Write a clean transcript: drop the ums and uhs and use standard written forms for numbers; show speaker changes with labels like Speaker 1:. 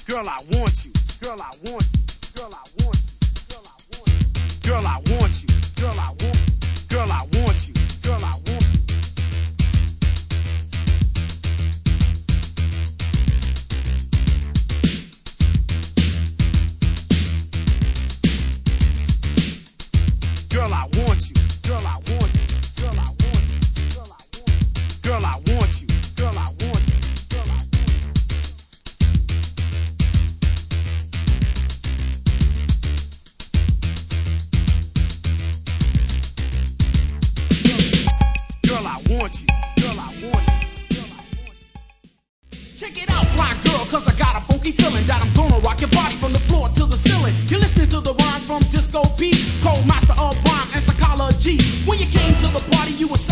Speaker 1: Girl, I want you. Girl, I want you. Girl, I want you. Girl, I want you. Girl, I want you. Girl, I want you. Girl, I want you. Girl, I want you. Girl, I want you. Girl, I want you. Girl, I want you. Girl, I want you. Girl, I want you. Girl, I want you. Girl, I want you. Girl, I want you. Girl, I want you. Girl, I want you.
Speaker 2: Check it out, fly girl, cause I got a funky feeling that I'm gonna rock your body from the floor to the ceiling. You're listening to the rhyme from Disco Pete, Cold Master of Rhyme and Psychology. When you came to the party, you were